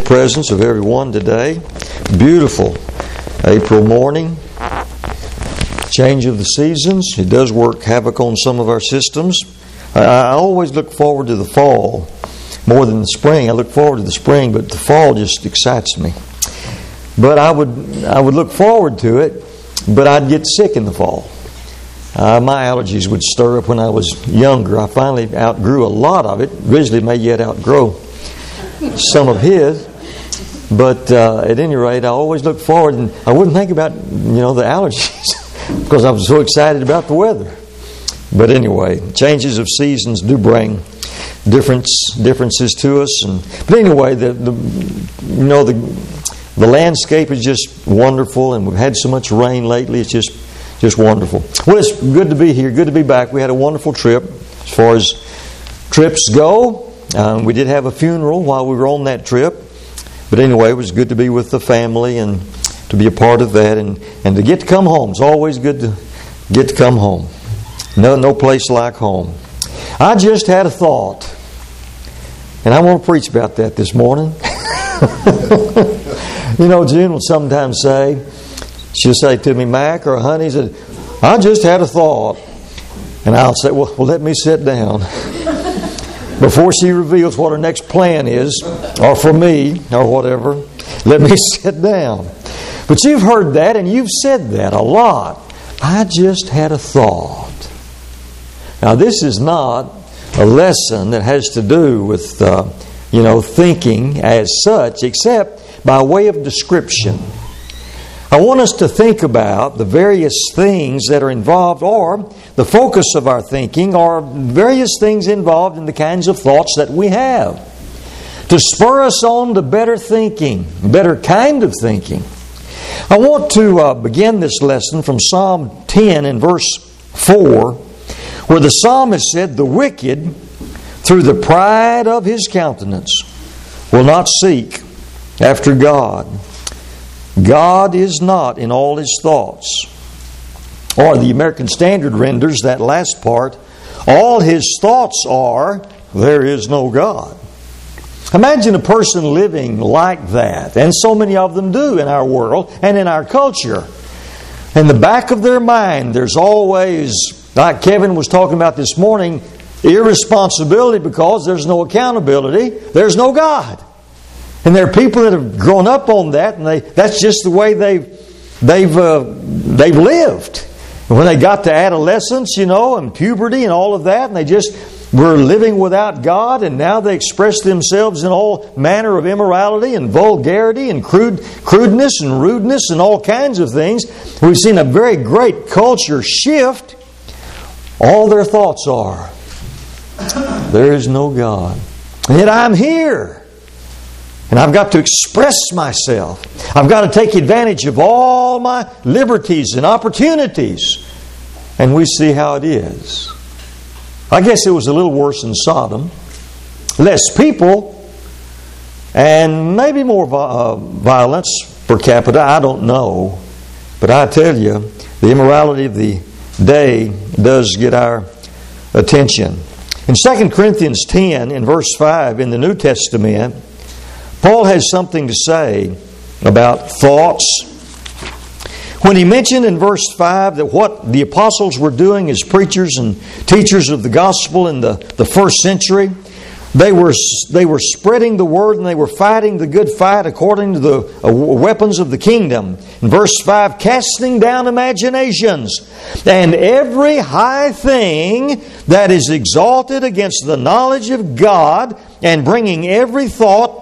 presence of everyone today. Beautiful April morning. Change of the seasons. It does work havoc on some of our systems. I always look forward to the fall more than the spring. I look forward to the spring, but the fall just excites me. But I would look forward to it, but I'd get sick in the fall. My allergies would stir up when I was younger. I finally outgrew a lot of it. Grizzly may yet outgrow some of his. But at any rate, I always look forward, and I wouldn't think about, the allergies because I was so excited about the weather. But anyway, changes of seasons do bring differences to us. But anyway, the landscape is just wonderful, and we've had so much rain lately. It's just wonderful. Well, it's good to be here. Good to be back. We had a wonderful trip as far as trips go. We did have a funeral while we were on that trip. But anyway, it was good to be with the family and to be a part of that and to get to come home. It's always good to get to come home. No place like home. I just had a thought, and I want to preach about that this morning. June will sometimes she'll say to me, Mac or honey, said, I just had a thought. And I'll say, well, let me sit down. Before she reveals what her next plan is, or for me, or whatever, let me sit down. But you've heard that, and you've said that a lot. I just had a thought. Now, this is not a lesson that has to do with, thinking as such, except by way of description. I want us to think about the various things that are involved, or the focus of our thinking, or various things involved in the kinds of thoughts that we have, to spur us on to better thinking, better kind of thinking. I want to begin this lesson from Psalm 10 and verse 4, where the psalmist said, the wicked, through the pride of his countenance, will not seek after God. God is not in all his thoughts. Or the American Standard renders that last part, all his thoughts are, there is no God. Imagine a person living like that, and so many of them do in our world and in our culture. In the back of their mind, there's always, like Kevin was talking about this morning, irresponsibility because there's no accountability, there's no God. And there are people that have grown up on that, and that's just the way they've lived. And when they got to adolescence, and puberty and all of that, and they just were living without God, and now they express themselves in all manner of immorality and vulgarity and crudeness and rudeness and all kinds of things. We've seen a very great culture shift. All their thoughts are, there is no God. And yet I'm here. And I've got to express myself. I've got to take advantage of all my liberties and opportunities. And we see how it is. I guess it was a little worse in Sodom. Less people and maybe more violence per capita. I don't know. But I tell you, the immorality of the day does get our attention. In 2 Corinthians 10, in verse 5, in the New Testament, Paul has something to say about thoughts. When he mentioned in verse 5 that what the apostles were doing as preachers and teachers of the gospel in the first century, they were spreading the word and they were fighting the good fight according to the weapons of the kingdom. In verse 5, casting down imaginations and every high thing that is exalted against the knowledge of God, and bringing every thought.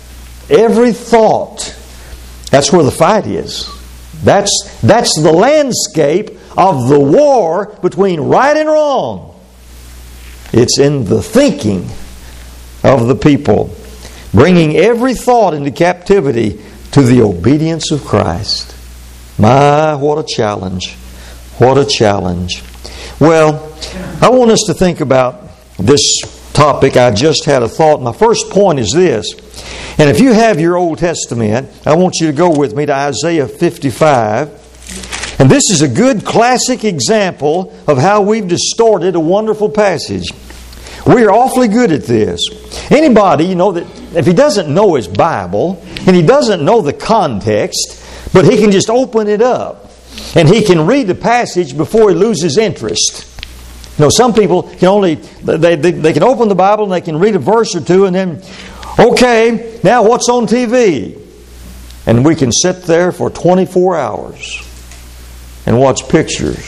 That's where the fight is. That's the landscape of the war between right and wrong. It's in the thinking of the people, bringing every thought into captivity to the obedience of Christ. My, what a challenge. What a challenge. Well, I want us to think about this topic. I just had a thought. My first point is this. And if you have your Old Testament, I want you to go with me to Isaiah 55. And this is a good classic example of how we've distorted a wonderful passage. We are awfully good at this. Anybody, that if he doesn't know his Bible, and he doesn't know the context, but he can just open it up, and he can read the passage before he loses interest. You know, some people can only, they can open the Bible and they can read a verse or two and then, okay, now what's on TV? And we can sit there for 24 hours and watch pictures.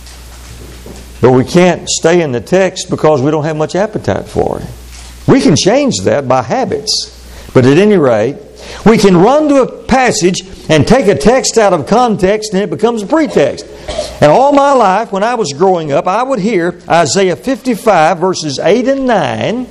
But we can't stay in the text because we don't have much appetite for it. We can change that by habits. But at any rate, we can run to a passage and take a text out of context and it becomes a pretext. And all my life, when I was growing up, I would hear Isaiah 55 verses 8 and 9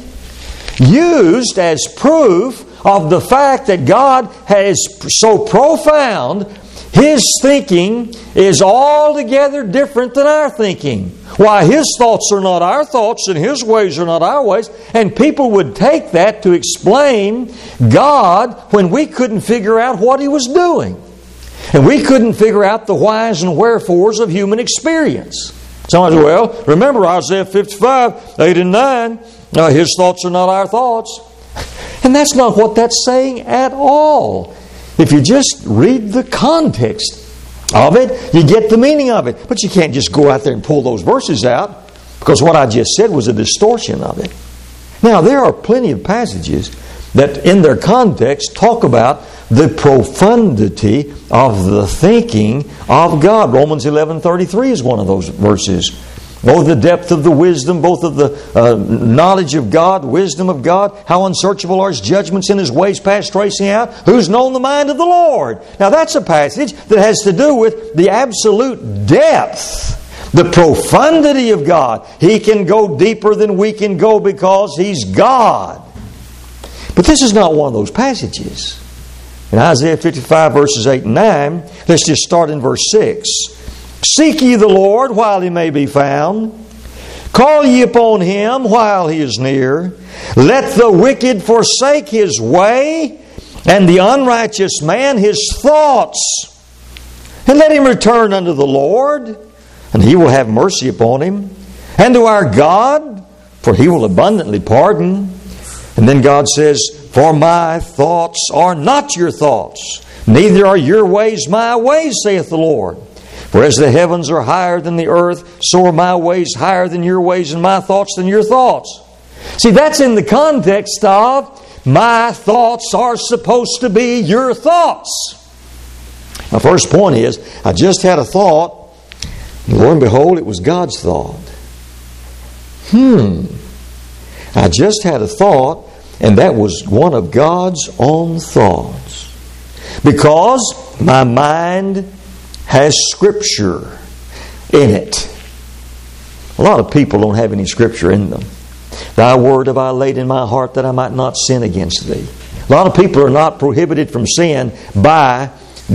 used as proof of the fact that God is so profound, His thinking is altogether different than our thinking. Why, His thoughts are not our thoughts and His ways are not our ways. And people would take that to explain God when we couldn't figure out what He was doing. And we couldn't figure out the whys and wherefores of human experience. Somebody said, well, remember Isaiah 55, 8 and 9, His thoughts are not our thoughts. And that's not what that's saying at all. If you just read the context of it, you get the meaning of it. But you can't just go out there and pull those verses out, because what I just said was a distortion of it. Now, there are plenty of passages that in their context talk about the profundity of the thinking of God. Romans 11:33 is one of those verses. Oh, the depth of the wisdom, both of the knowledge of God, wisdom of God. How unsearchable are His judgments and His ways past tracing out. Who's known the mind of the Lord? Now that's a passage that has to do with the absolute depth, the profundity of God. He can go deeper than we can go because He's God. But this is not one of those passages. In Isaiah 55 verses 8 and 9, let's just start in verse 6. Seek ye the Lord while He may be found. Call ye upon Him while He is near. Let the wicked forsake his way, and the unrighteous man his thoughts. And let him return unto the Lord, and He will have mercy upon him. And to our God, for He will abundantly pardon. And then God says, for my thoughts are not your thoughts, neither are your ways my ways, saith the Lord. For as the heavens are higher than the earth, so are my ways higher than your ways, and my thoughts than your thoughts. See, that's in the context of my thoughts are supposed to be your thoughts. My first point is, I just had a thought, and lo and behold, it was God's thought. I just had a thought, and that was one of God's own thoughts. Because my mind has Scripture in it. A lot of people don't have any Scripture in them. Thy word have I laid in my heart that I might not sin against thee. A lot of people are not prohibited from sin by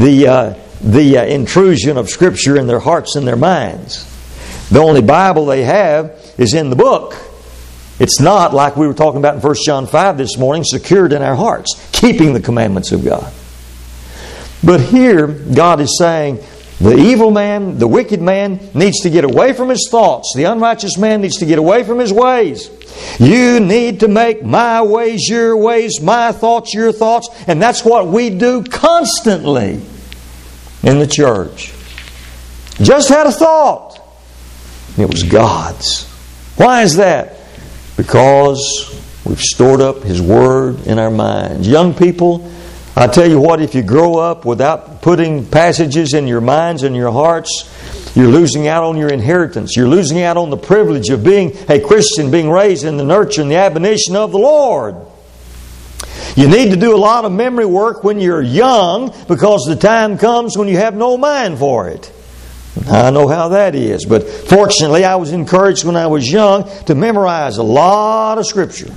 the intrusion of Scripture in their hearts and their minds. The only Bible they have is in the book. It's not, like we were talking about in 1 John 5 this morning, secured in our hearts, keeping the commandments of God. But here, God is saying, the evil man, the wicked man, needs to get away from his thoughts. The unrighteous man needs to get away from his ways. You need to make my ways your ways, my thoughts your thoughts. And that's what we do constantly in the church. Just had a thought. It was God's. Why is that? Because we've stored up His Word in our minds. Young people, I tell you what, if you grow up without putting passages in your minds and your hearts, you're losing out on your inheritance. You're losing out on the privilege of being a Christian, being raised in the nurture and the admonition of the Lord. You need to do a lot of memory work when you're young, because the time comes when you have no mind for it. I know how that is, but fortunately I was encouraged when I was young to memorize a lot of Scripture.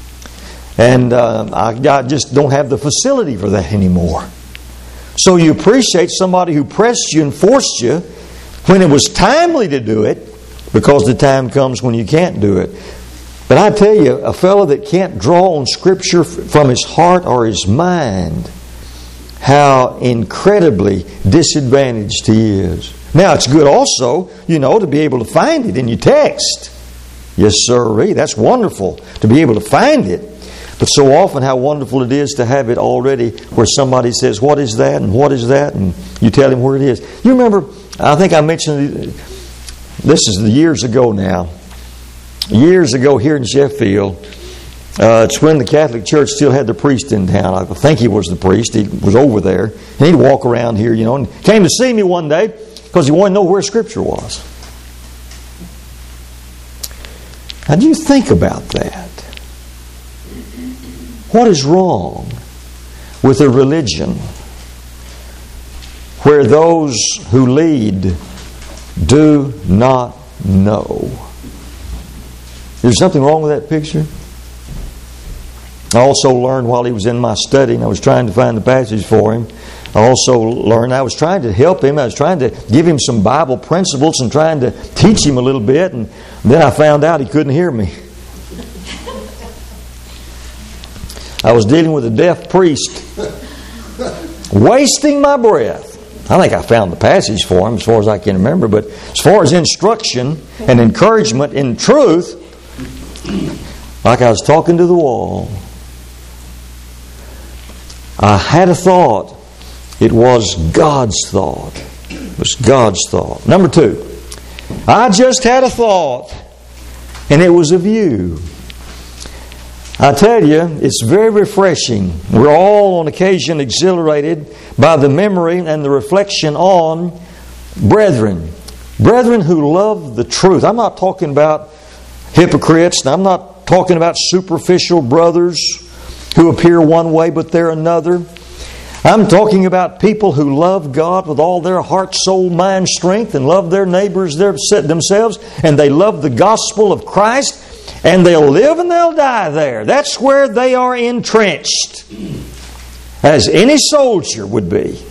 And I just don't have the facility for that anymore. So you appreciate somebody who pressed you and forced you when it was timely to do it, because the time comes when you can't do it. But I tell you, a fellow that can't draw on Scripture from his heart or his mind, how incredibly disadvantaged he is. Now, it's good also, to be able to find it in your text. Yes, sir. That's wonderful to be able to find it. But so often how wonderful it is to have it already where somebody says, what is that and what is that? And you tell him where it is. You remember, I think I mentioned, this is years ago now. Years ago here in Sheffield, it's when the Catholic Church still had the priest in town. I think he was the priest. He was over there. And he'd walk around here, and came to see me one day because he wanted to know where Scripture was. Now, do you think about that? What is wrong with a religion where those who lead do not know? Is there something wrong with that picture? I also learned while he was in my study, and I was trying to find the passage for him, I also learned I was trying to help him. I was trying to give him some Bible principles and trying to teach him a little bit, and then I found out he couldn't hear me. I was dealing with a deaf priest, wasting my breath. I think I found the passage for him as far as I can remember, but as far as instruction and encouragement in truth, like I was talking to the wall. I had a thought. It was God's thought. It was God's thought. Number 2, I just had a thought, and it was of you. I tell you, it's very refreshing. We're all on occasion exhilarated by the memory and the reflection on brethren. Brethren who love the truth. I'm not talking about hypocrites. I'm not talking about superficial brothers who appear one way but they're another. I'm talking about people who love God with all their heart, soul, mind, strength, and love their neighbors themselves, and they love the gospel of Christ, and they'll live and they'll die there. That's where they are entrenched, as any soldier would be.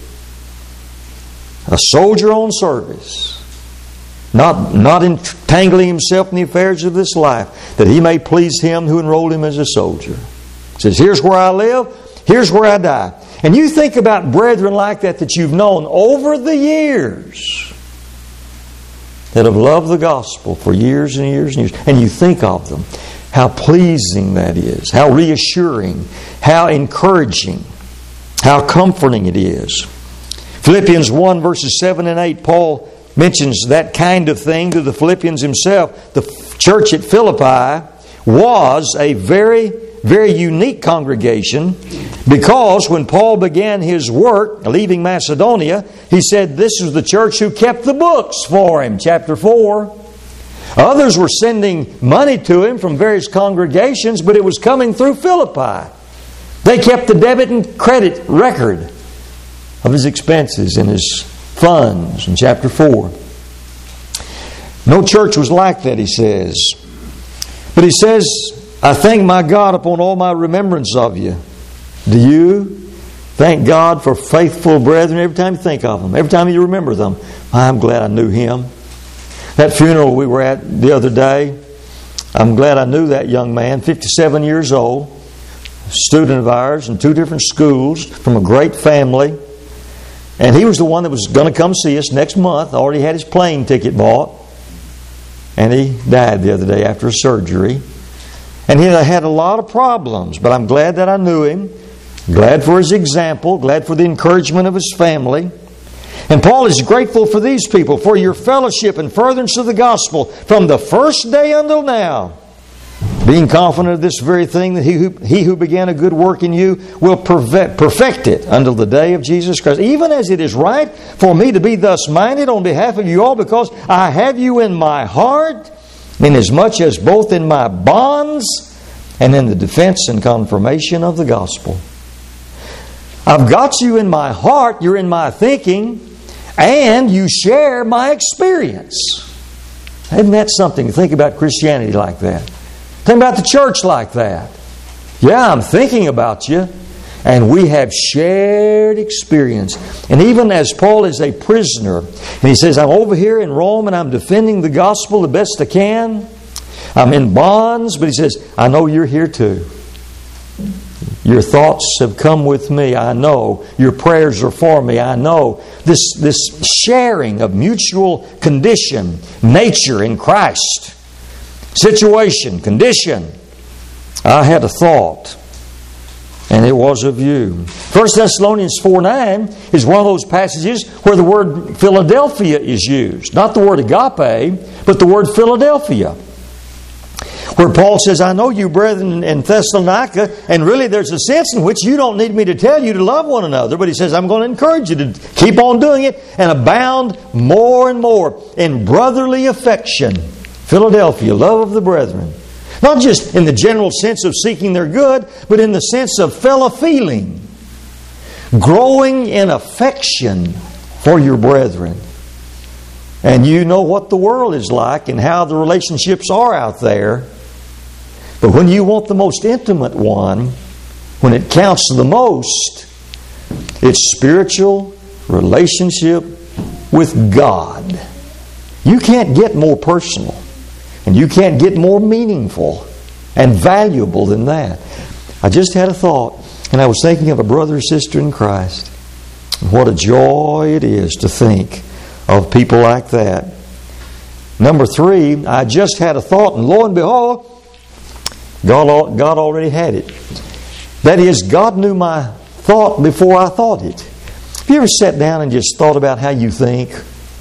A soldier on service. Not entangling himself in the affairs of this life, that he may please Him who enrolled him as a soldier. He says, here's where I live, here's where I die. And you think about brethren like that you've known over the years, that have loved the gospel for years and years and years, and you think of them, how pleasing that is, how reassuring, how encouraging, how comforting it is. Philippians 1 verses 7 and 8, Paul mentions that kind of thing to the Philippians himself. The church at Philippi was a very, very unique congregation, because when Paul began his work, leaving Macedonia, he said this is the church who kept the books for him, chapter 4. Others were sending money to him from various congregations, but it was coming through Philippi. They kept the debit and credit record of his expenses and his funds in chapter 4. No church was like that, he says. But he says, I thank my God upon all my remembrance of you. Do you thank God for faithful brethren every time you think of them? Every time you remember them? I'm glad I knew him. That funeral we were at the other day, I'm glad I knew that young man, 57 years old, student of ours in 2 different schools, from a great family. And he was the one that was going to come see us next month. Already had his plane ticket bought. And he died the other day after a surgery. And he had a lot of problems, but I'm glad that I knew him. Glad for his example. Glad for the encouragement of his family. And Paul is grateful for these people, for your fellowship and furtherance of the gospel from the first day until now. Being confident of this very thing, that he who began a good work in you will perfect it until the day of Jesus Christ. Even as it is right for me to be thus minded on behalf of you all, because I have you in my heart, inasmuch as both in my bonds and in the defense and confirmation of the gospel. I've got you in my heart, you're in my thinking, and you share my experience. Isn't that something to think about Christianity like that? Think about the church like that. Yeah, I'm thinking about you, and we have shared experience. And even as Paul is a prisoner, and he says, I'm over here in Rome and I'm defending the gospel the best I can. I'm in bonds, but he says, I know you're here too. Your thoughts have come with me, I know. Your prayers are for me, I know. This sharing of mutual condition, nature in Christ, situation, condition. I had a thought. and it was of you. 1 Thessalonians 4:9 is one of those passages where the word Philadelphia is used. Not the word agape, but the word Philadelphia. Where Paul says, I know you, brethren, in Thessalonica, and really there's a sense in which you don't need me to tell you to love one another, but he says, I'm going to encourage you to keep on doing it and abound more and more in brotherly affection. Philadelphia, love of the brethren. Not just in the general sense of seeking their good, but in the sense of fellow feeling. Growing in affection for your brethren. And you know what the world is like and how the relationships are out there. But when you want the most intimate one, when it counts the most, it's spiritual relationship with God. You can't get more personal. And you can't get more meaningful and valuable than that. I just had a thought, and I was thinking of a brother or sister in Christ. What a joy it is to think of people like that. Number 3, I just had a thought, and lo and behold, God already had it. That is, God knew my thought before I thought it. Have you ever sat down and just thought about how you think?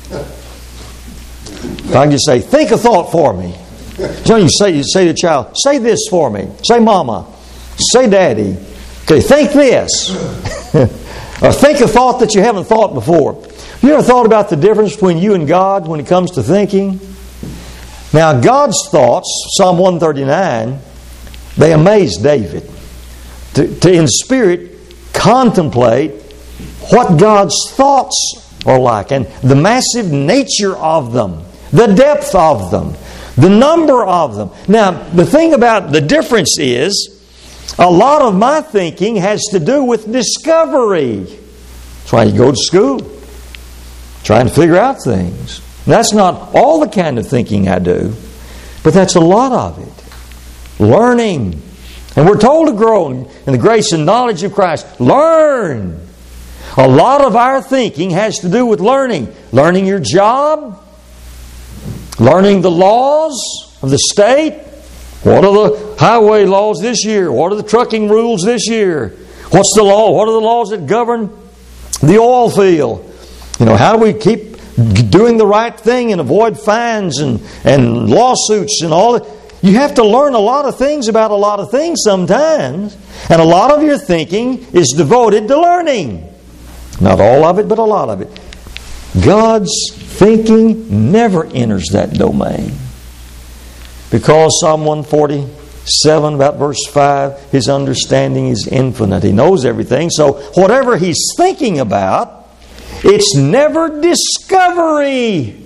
If I can just say, think a thought for me. So you say to the child, say this for me. Say mama. Say daddy. Okay, think this. Or think a thought that you haven't thought before. You ever thought about the difference between you and God when it comes to thinking? Now, God's thoughts, Psalm 139, they amaze David. To in spirit contemplate what God's thoughts are like and the massive nature of them, the depth of them, the number of them. Now, the thing about the difference is, a lot of my thinking has to do with discovery. That's why you go to school, trying to figure out things. And that's not all the kind of thinking I do, but that's a lot of it. Learning. And we're told to grow in the grace and knowledge of Christ. Learn. A lot of our thinking has to do with learning. Learning your job. Learning the laws of the state. What are the highway laws this year? What are the trucking rules this year? What's the law? What are the laws that govern the oil field? How do we keep doing the right thing and avoid fines and lawsuits and all that? You have to learn a lot of things about a lot of things sometimes. And a lot of your thinking is devoted to learning. Not all of it, but a lot of it. God's thinking never enters that domain. Because Psalm 147, about verse 5, His understanding is infinite. He knows everything. So whatever He's thinking about, it's never discovery.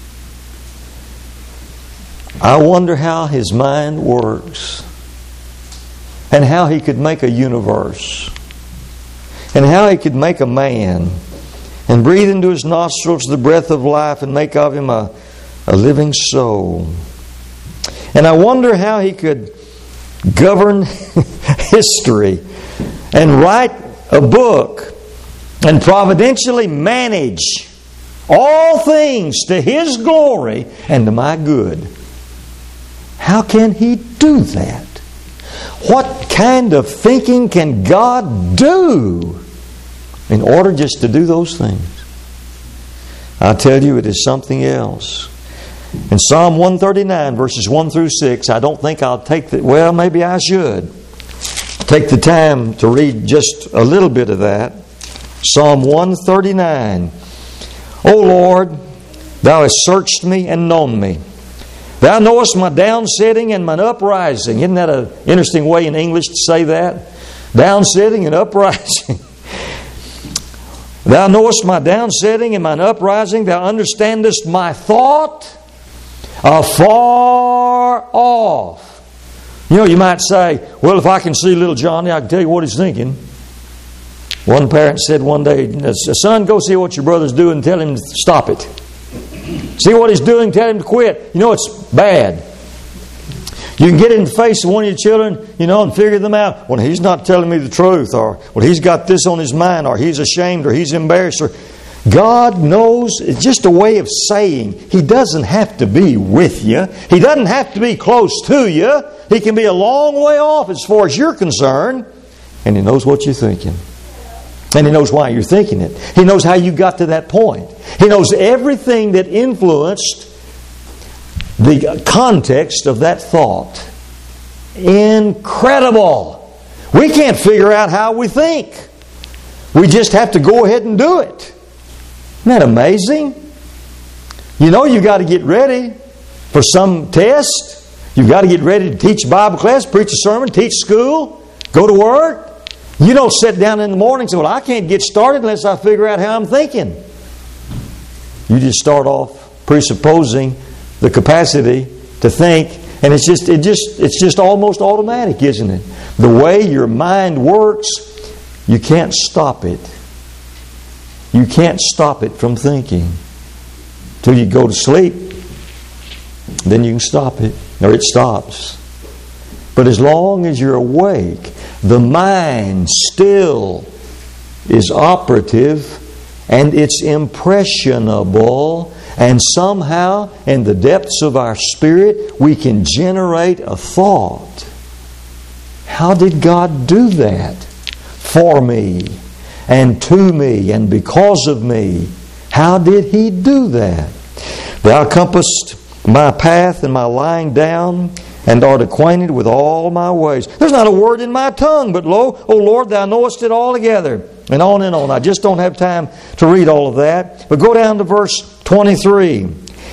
I wonder how His mind works. And how He could make a universe. And how He could make a man. And breathe into his nostrils the breath of life and make of him a living soul. And I wonder how He could govern history and write a book and providentially manage all things to His glory and to my good. How can He do that? What kind of thinking can God do in order just to do those things? I tell you, it is something else. In Psalm 139, verses 1 through 6, I don't think I'll take the... Well, maybe I should take the time to read just a little bit of that. Psalm 139. O Lord, Thou hast searched me and known me. Thou knowest my downsetting and mine uprising. Isn't that an interesting way in English to say that? Downsetting and uprising. Thou knowest my downsetting and mine uprising. Thou understandest my thought afar off. You might say, well, if I can see little Johnny, I can tell you what he's thinking. One parent said one day, son, go see what your brother's doing and tell him to stop it. See what he's doing, tell him to quit. It's bad. You can get in the face of one of your children, and figure them out. Well, he's not telling me the truth, or well, he's got this on his mind, or he's ashamed, or he's embarrassed. Or God knows. It's just a way of saying He doesn't have to be with you. He doesn't have to be close to you. He can be a long way off as far as you're concerned. and He knows what you're thinking. And He knows why you're thinking it. He knows how you got to that point. He knows everything that influenced the context of that thought. Incredible! We can't figure out how we think. We just have to go ahead and do it. Isn't that amazing? You know you've got to get ready for some test. You've got to get ready to teach Bible class, preach a sermon, teach school, go to work. You don't sit down in the morning and say, well, I can't get started unless I figure out how I'm thinking. You just start off presupposing the capacity to think, and it's just almost automatic, isn't it? The way your mind works, you can't stop it. You can't stop it from thinking. Till you go to sleep, then you can stop it, or it stops. But as long as you're awake, the mind still is operative, and it's impressionable, and somehow in the depths of our spirit we can generate a thought. How did God do that for me and to me and because of me? How did He do that? Thou compassest my path and my lying down, and art acquainted with all my ways. There's not a word in my tongue, but lo, O Lord, Thou knowest it altogether. And on and on. I just don't have time to read all of that. But go down to verse 23.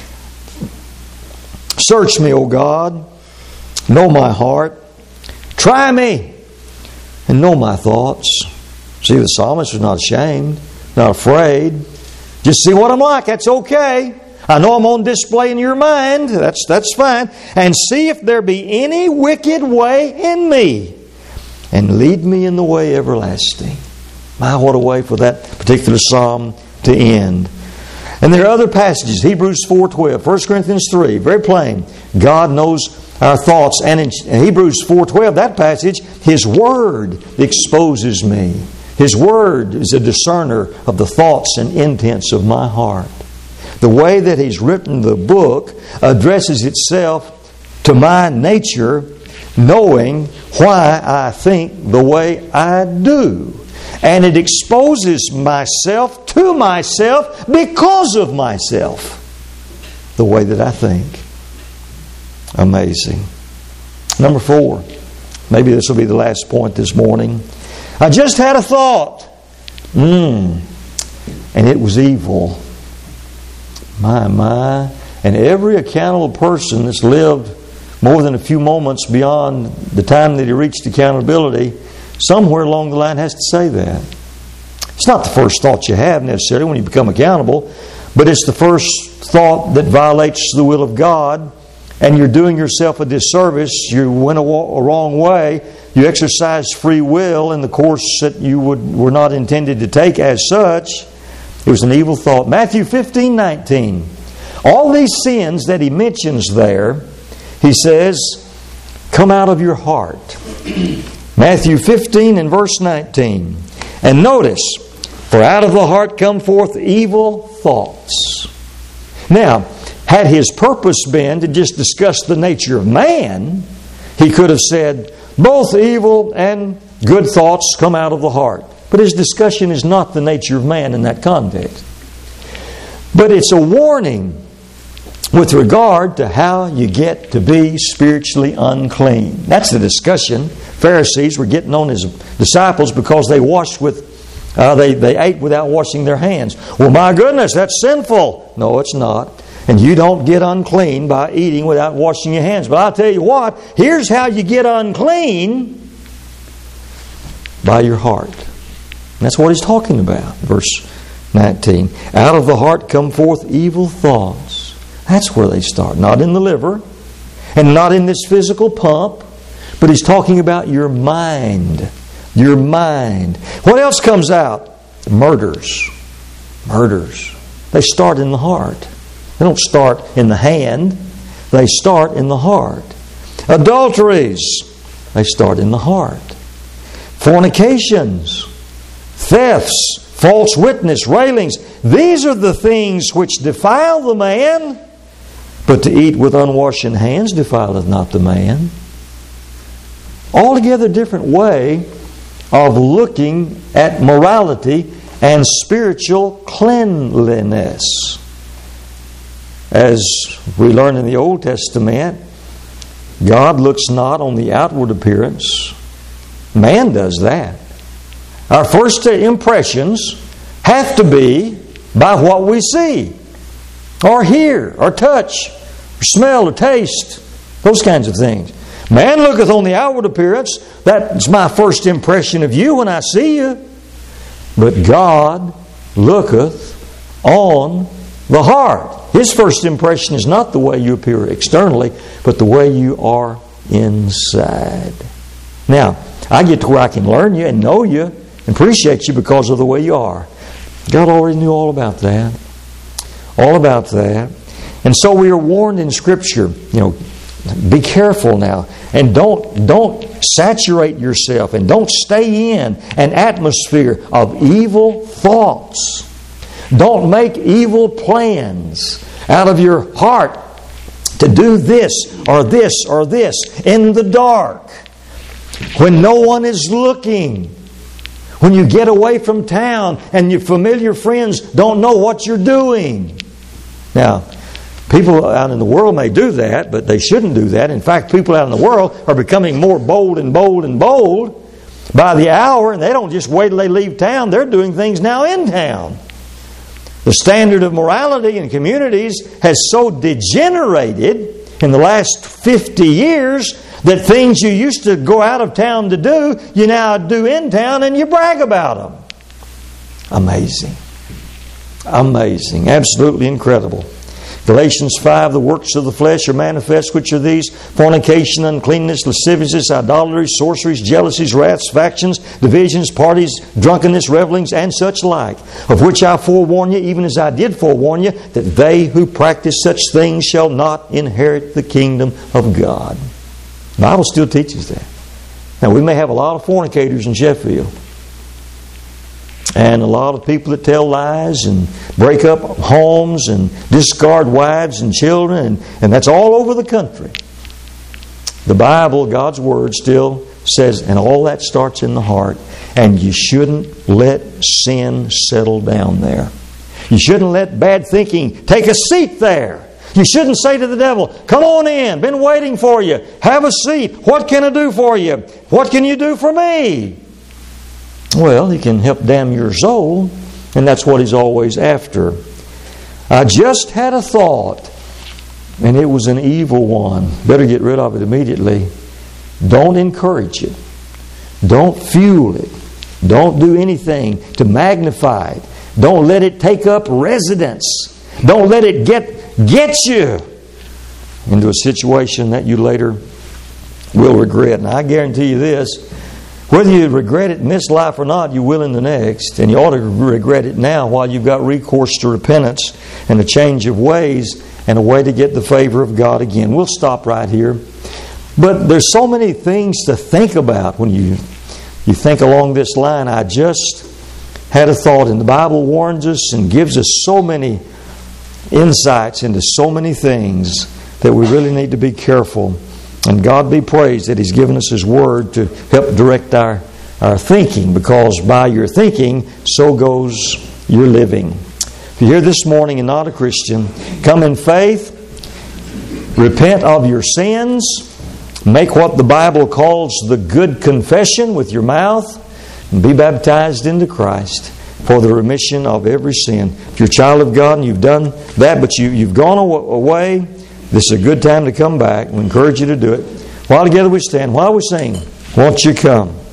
Search me, O God, know my heart. Try me, and know my thoughts. See, the psalmist was not ashamed, not afraid. Just see what I'm like. That's okay. I know I'm on display in your mind. That's fine. And see if there be any wicked way in me, and lead me in the way everlasting. My, what a way for that particular psalm to end. And there are other passages. Hebrews 4:12, 1 Corinthians 3, very plain. God knows our thoughts. And in Hebrews 4:12, that passage, His Word exposes me. His Word is a discerner of the thoughts and intents of my heart. The way that He's written the book addresses itself to my nature, knowing why I think the way I do. And it exposes myself to myself because of myself, the way that I think. Amazing. Number 4. Maybe this will be the last point this morning. I just had a thought. And it was evil. My. And every accountable person that's lived more than a few moments beyond the time that he reached accountability, somewhere along the line has to say that. It's not the first thought you have necessarily when you become accountable, but it's the first thought that violates the will of God, and you're doing yourself a disservice. You went a wrong way. You exercised free will in the course that you were not intended to take as such. It was an evil thought. Matthew 15:19. All these sins that He mentions there, He says, come out of your heart. Matthew 15 and verse 19. And notice, for out of the heart come forth evil thoughts. Now, had His purpose been to just discuss the nature of man, He could have said, both evil and good thoughts come out of the heart. But His discussion is not the nature of man in that context. But it's a warning with regard to how you get to be spiritually unclean. That's the discussion. Pharisees were getting on His disciples because they they ate without washing their hands. Well, my goodness, that's sinful. No, it's not. And you don't get unclean by eating without washing your hands. But I'll tell you what, here's how you get unclean: by your heart. And that's what He's talking about. Verse 19. Out of the heart come forth evil thoughts. That's where they start. Not in the liver, and not in this physical pump, but He's talking about your mind. Your mind. What else comes out? Murders. Murders. They start in the heart. They don't start in the hand. They start in the heart. Adulteries. They start in the heart. Fornications. Thefts. False witness. Railings. These are the things which defile the man. But to eat with unwashen hands defileth not the man. Altogether different way of looking at morality and spiritual cleanliness. As we learn in the Old Testament, God looks not on the outward appearance. Man does that. Our first impressions have to be by what we see, or hear, or touch, or smell, or taste. Those kinds of things. Man looketh on the outward appearance. That's my first impression of you when I see you. But God looketh on the heart. His first impression is not the way you appear externally, but the way you are inside. Now, I get to where I can learn you and know you and appreciate you because of the way you are. God already knew all about that. All about that. And so we are warned in Scripture, be careful now. And don't saturate yourself and don't stay in an atmosphere of evil thoughts. Don't make evil plans out of your heart to do this or this or this in the dark when no one is looking. When you get away from town and your familiar friends don't know what you're doing. Now, people out in the world may do that, but they shouldn't do that. In fact, people out in the world are becoming more bold and bold and bold by the hour, and they don't just wait till they leave town. They're doing things now in town. The standard of morality in communities has so degenerated in the last 50 years that things you used to go out of town to do, you now do in town and you brag about them. Amazing. Amazing. Absolutely incredible. Galatians 5, the works of the flesh are manifest, which are these: fornication, uncleanness, lasciviousness, idolatry, sorceries, jealousies, wraths, factions, divisions, parties, drunkenness, revelings, and such like, of which I forewarn you, even as I did forewarn you, that they who practice such things shall not inherit the kingdom of God. The Bible still teaches that. Now, we may have a lot of fornicators in Sheffield, and a lot of people that tell lies and break up homes and discard wives and children, and that's all over the country. The Bible, God's Word, still says, and all that starts in the heart, and you shouldn't let sin settle down there. You shouldn't let bad thinking take a seat there. You shouldn't say to the devil, come on in, been waiting for you, have a seat, what can I do for you? What can you do for me? Well, he can help damn your soul, and that's what he's always after. I just had a thought, and it was an evil one. Better get rid of it immediately. Don't encourage it. Don't fuel it. Don't do anything to magnify it. Don't let it take up residence. Don't let it get you into a situation that you later will regret. And I guarantee you this, whether you regret it in this life or not, you will in the next. And you ought to regret it now while you've got recourse to repentance and a change of ways and a way to get the favor of God again. We'll stop right here. But there's so many things to think about when you think along this line. I just had a thought, and the Bible warns us and gives us so many insights into so many things that we really need to be careful. And God be praised that He's given us His Word to help direct our thinking, because by your thinking, so goes your living. If you're here this morning and not a Christian, come in faith, repent of your sins, make what the Bible calls the good confession with your mouth, and be baptized into Christ for the remission of every sin. If you're a child of God and you've done that, but you've gone away, this is a good time to come back. We encourage you to do it. While together we stand, while we sing, won't you come?